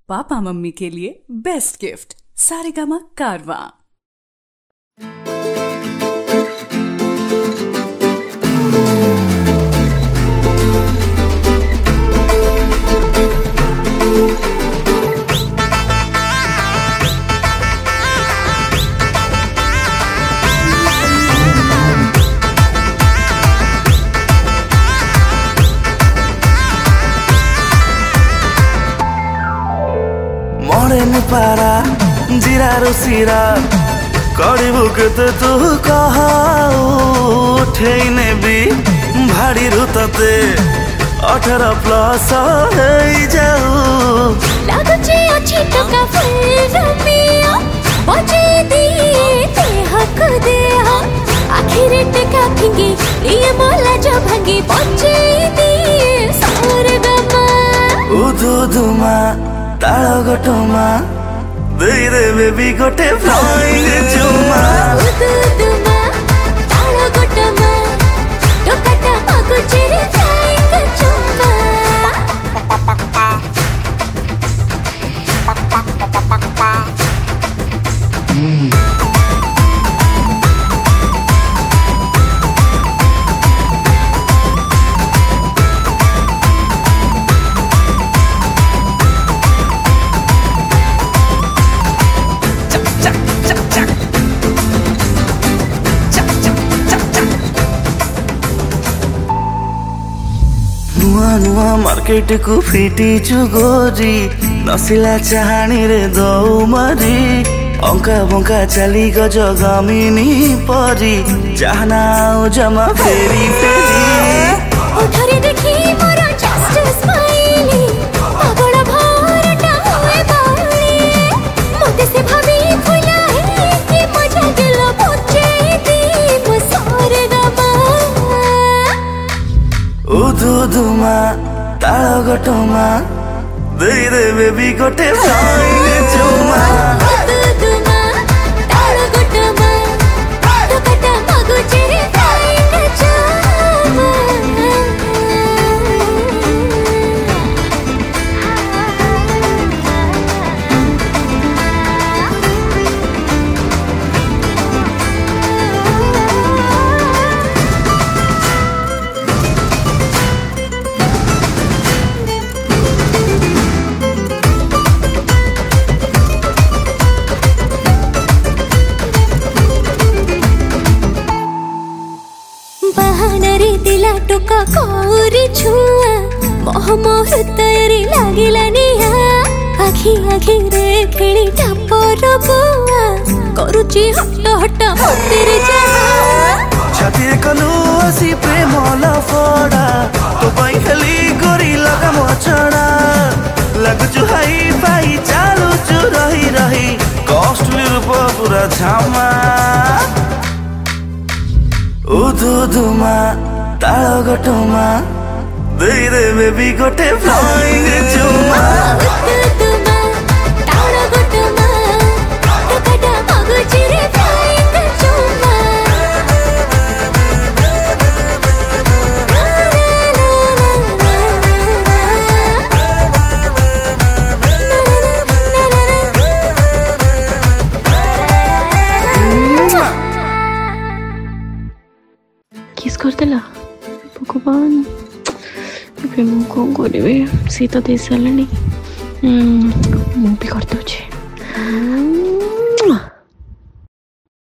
Papa mummy के लिए best gift Saregama कारवा। मरेन पारा जीरा रोसीरा कड़बू के तू कह उठे नेबी भाड़ी रुतते 18+ हो जाऊ लागुचे अच्छी टका फुल मिया बजे दिए हक दे आखिर टका फिंगी ये मोला जो भंगी बजे दिए सारेगामा उदुदुमा ताल गोटमा दे बेबी गोटे फ्लाइंग चुमा उदुदुमा ताल गोटमा टोकाटा मगुचे रे फ्लाइंग चुमा नुआ मार्केट को फिटी चुगोरी नसिला चाहानी रे दौ मरी अंका बंका चली गज गमिनी परी चाहना जमा फेरी फेरी उठरे देखी मोरा जस्ट स्माइली पागल भरटा होए बाली मोते से भाभी फुला है कि मजा दिल पहुंचे दी मुसारेगामा उदुदुमा ताल गोटमा दे बेबी गोटे फ्लाइंग चुमा उदुदुमा ताल गोटमा टोकाटा मगुचे रे फ्लाइंग चुमा बहानरे दिला टोका कोरी छुआ मोह मोह तैरी लागिला निया आखी आखी रे खेली टापर बुआ करुची हट हट तेरे जा छाती कलु आसी प्रेम लफड़ा तो पाई खाली गोरी लगा मचड़ा लगुचु हाई पाई चालू चु रही रही कॉस्टली रूप पूरा झामा उदुदुमा ताल गोटमा दे बेबी गोटे फ्लाइंग चुमा उदुदुमा ताल गोटमा टोकाटा मगुचे रे फ्लाइंग चुमा किस करदेला भगवान ଏବେ ମୁଁ କ'ଣ କରିବି ସେ ତ ଦେଇ ସାରିଲାଣି ମୁଁ ବି କରିଦେଉଛି।